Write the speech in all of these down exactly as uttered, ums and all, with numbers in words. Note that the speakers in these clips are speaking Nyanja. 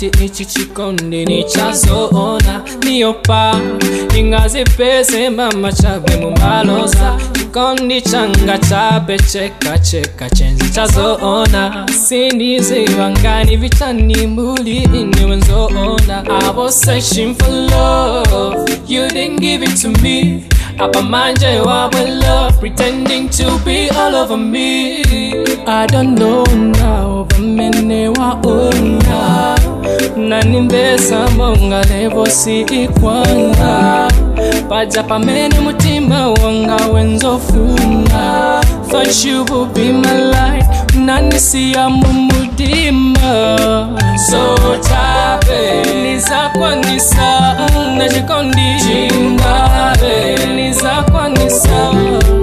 ati ichi chikondi ni chazoona Niopa ingazi pese mama chagwe mumaloza Chikondi changa chape cheka cheka chenzi chazoona Sindizi wangani vitani muli ine wenzoona I was searching for love, you didn't give it to me Apamanje wawe love, pretending to be all over me I don't know now, vamene waona Nanimbesa monga levo si ikwanga Paja pamene mutima wanga wenzofuna Thought you would be my light, nanisi ya mumudima So chape, niza kwa nisa Najikondi chingabe, niza kwa nisa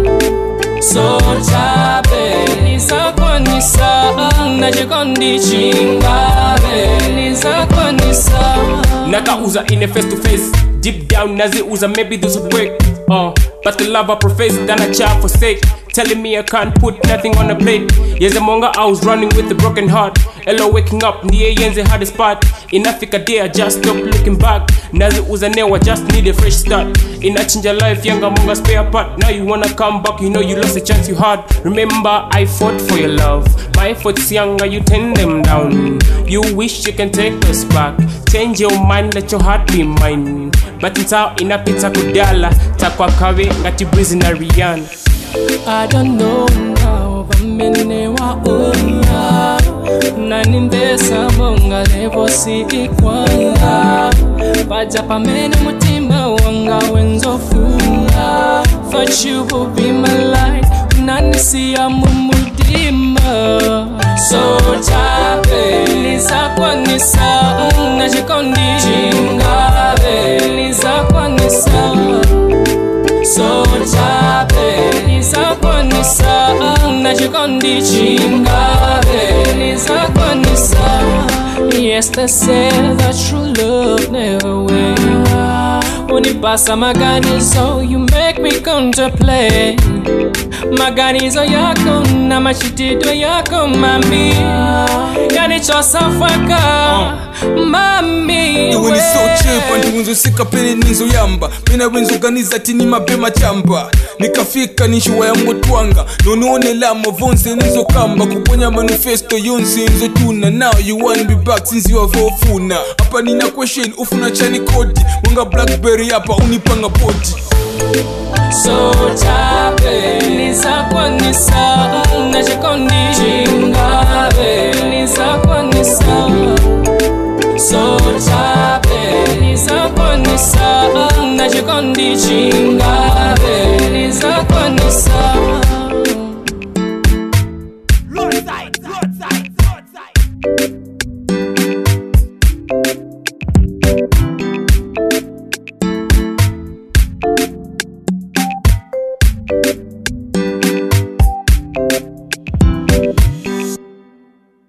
So chape, niza kwa nisa Najikondi chingabe, niza kwa nisa Nakauza in a face to face Deep down nazi uza maybe this will break uh, But the love I profess that I child forsake Telling me I can't put nothing on a plate Yes amonga I was running with a broken heart Hello waking up ndiye yenze hard spot In Africa day I just stopped looking back Nazi uza newa just need a fresh start In a change life younger monga spare part Now you wanna come back you know you lost a chance you had Remember I fought for your love My foot's younger you turn them down You wish you can take us back Change your mind let your heart be mine But ntao inapita kudala Takwa kawe ngati breezy na Rihanna I don't know now, vamene waona Nanimbesa monga levo si ikwanga Paja pamene mutima wanga wenzofuna Thought you would be my light, nanisi ya mumudima So chape, niza kwa nisa Najikondi chingabe, niza kwa nisa So chape, niza kwa nisa Najikondi chingabe, niza kwa nisa Yes, they say that true love never waits Unipasa maganizo, you make me contemplate Maganizo yako na machitido yako mami Yanichosafaka mami Iwe ni so chepa ndiunzo sika pele ninzo yamba Mina wenzo ganiza tini mabema chamba Nikafika nishuwa ya motwanga Nonoone lama vonse ninzo kamba Kuponya manifesto yonse ninzo tuna Now you want me back since you have ofuna Hapa nina question ufuna chani kodi Wanga Blackberry hapa unipanga poti So chape, niza kwa nisa Najikondi chingabe, niza kwa nisa So chape, niza kwa nisa Najikondi chingabe, niza kwa nisa